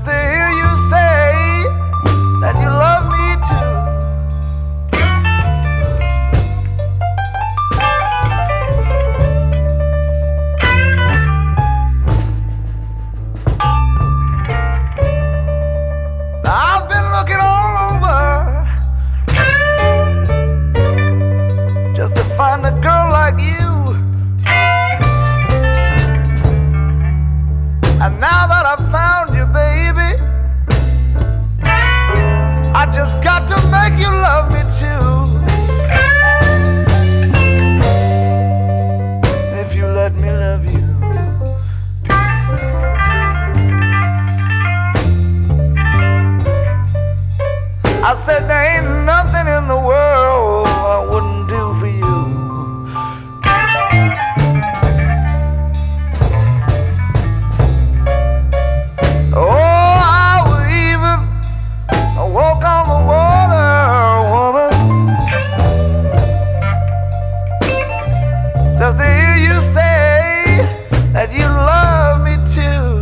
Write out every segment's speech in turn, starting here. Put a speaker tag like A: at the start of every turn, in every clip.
A: just to hear you say that you love me too. I've been looking all over just to find a girl like you. And now that I've found you, baby, I just got to make you love me too. If you let me love you. I said there ain't nothing in the world I wouldn't do for you. Oh, I would even walk on the water, woman, just to hear you say that you love me too.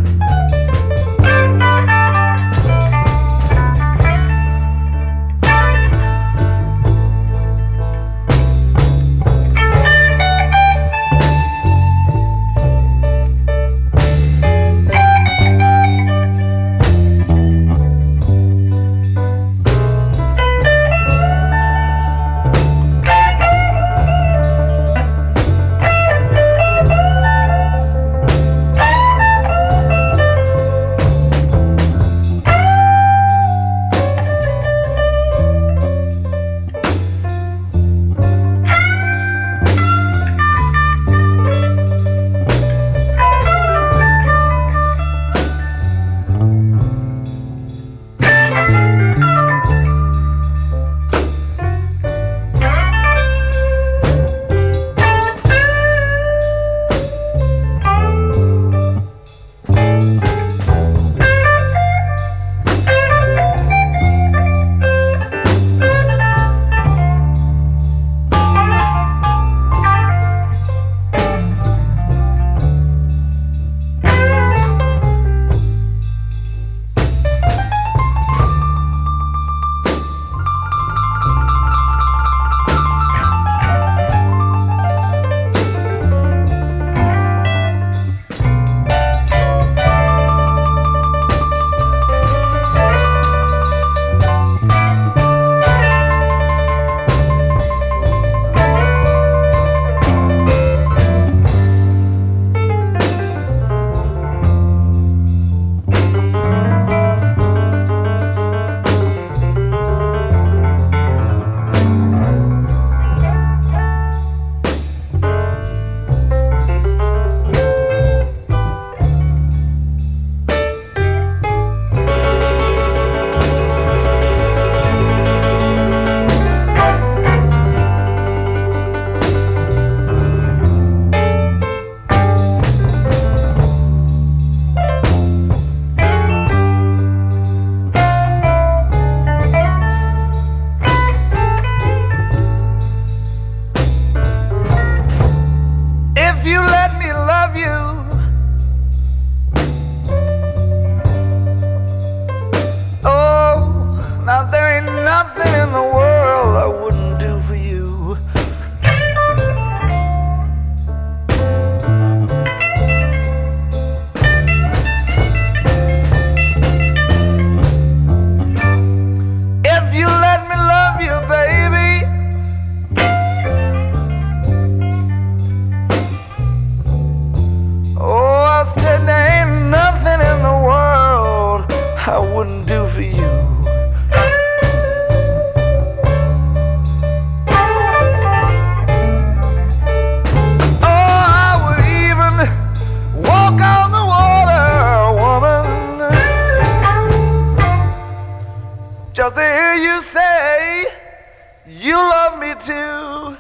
A: Nothing in the world I wouldn't do for you. If you let me love you, baby, oh, I said there ain't nothing in the world I wouldn't do for you. Just to hear you say you love me too.